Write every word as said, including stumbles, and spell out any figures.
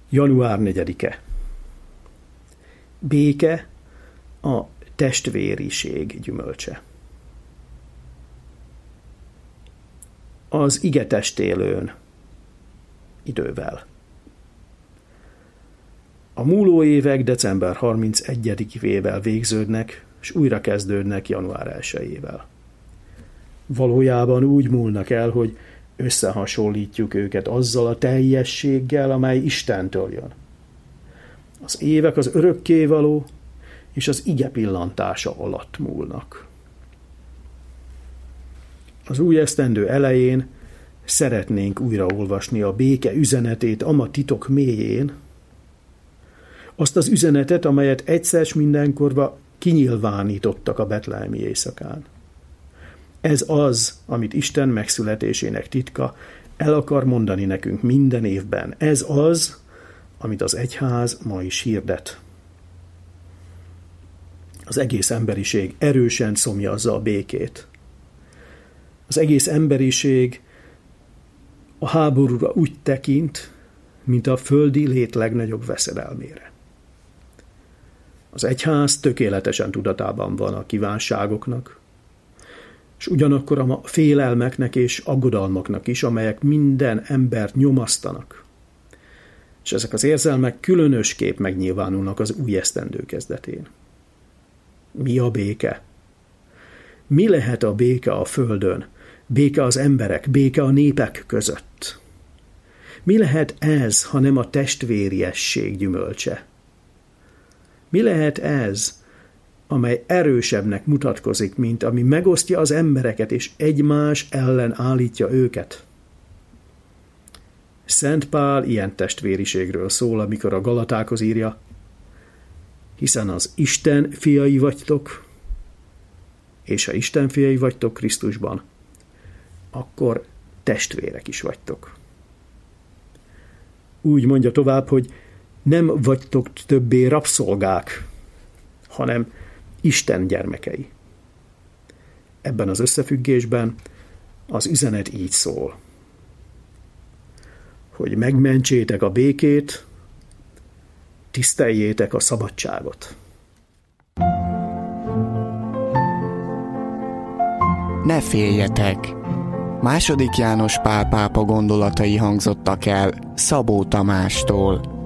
január negyedike. Béke a testvériség gyümölcse. Az ige testélőn idővel. A múló évek december harmincegyedikével végződnek, és újra kezdődnek január elsejével. Valójában úgy múlnak el, hogy összehasonlítjuk őket azzal a teljességgel, amely Istentől jön. Az évek az örökkévaló és az ige pillantása alatt múlnak. Az új esztendő elején szeretnénk újraolvasni a béke üzenetét ama titok mélyén, azt az üzenetet, amelyet egyszer s mindenkorva kinyilvánítottak a betlehemi éjszakán. Ez az, amit Isten megszületésének titka el akar mondani nekünk minden évben. Ez az, amit az egyház ma is hirdet. Az egész emberiség erősen szomjazza a békét. Az egész emberiség a háborúra úgy tekint, mint a földi lét legnagyobb veszedelmére. Az egyház tökéletesen tudatában van a kívánságoknak, és ugyanakkor a félelmeknek és aggodalmaknak is, amelyek minden embert nyomasztanak. És ezek az érzelmek különösképp megnyilvánulnak az új esztendő kezdetén. Mi a béke? Mi lehet a béke a földön? Béke az emberek, béke a népek között. Mi lehet ez, ha nem a testvériesség gyümölcse? Mi lehet ez, amely erősebbnek mutatkozik, mint ami megosztja az embereket, és egymás ellen állítja őket? Szent Pál ilyen testvériségről szól, amikor a Galatákhoz írja, hiszen az Isten fiai vagytok, és ha Isten fiai vagytok Krisztusban, akkor testvérek is vagytok. Úgy mondja tovább, hogy nem vagytok többé rabszolgák, hanem Isten gyermekei. Ebben az összefüggésben az üzenet így szól, hogy megmentsétek a békét, tiszteljétek a szabadságot. Ne féljetek! Második János Pál pápa gondolatai hangzottak el Szabó Tamástól.